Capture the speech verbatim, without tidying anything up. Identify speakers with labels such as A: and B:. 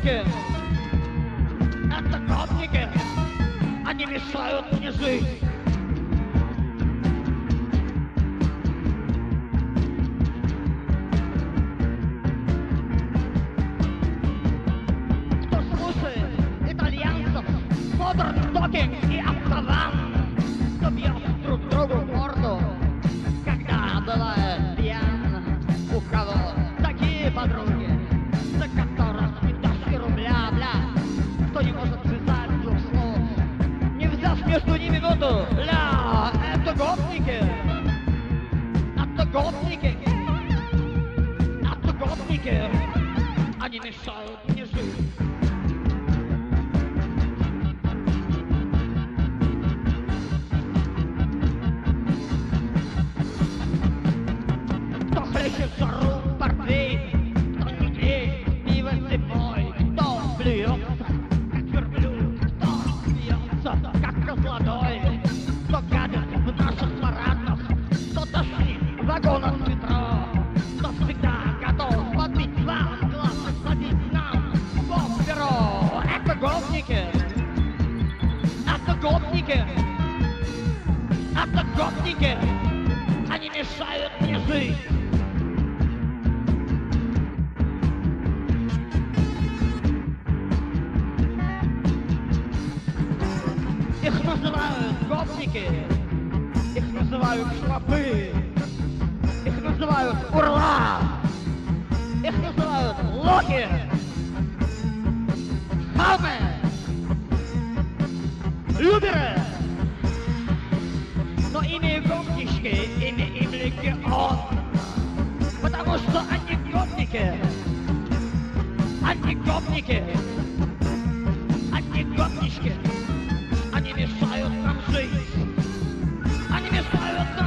A: гопники, это гопники, они мешают мне жить. Кто слушает итальянцев, Modern Talking и Автован, кто бьет друг другу в морду, когда бывает пьян, у кого такие подруги, за которых не дашь и рубля, бля, кто не может связать двух слов, не взяв между ними минуту, бля, это гопники, это гопники, это гопники, они мешают мне жить. Кто хлещет жару портвейн, кто не греет пиво зимой, кто плюется, как верблюд, кто смеется, как козлодой, кто гадит в наших парадах, кто тошнит в вагонах метро, кто всегда готов подбить вам глаз и садить нам в перо. Это гопники, это гопники, это гопники, они мешают мне жить. Их называют гопники, их называют швабы, их называют урла, их называют локи, хамы, люберы. Но имя гопнички, имя им легион, потому что они гопники, они гопники, они гопнички, они мешают нам жить, они мешают нам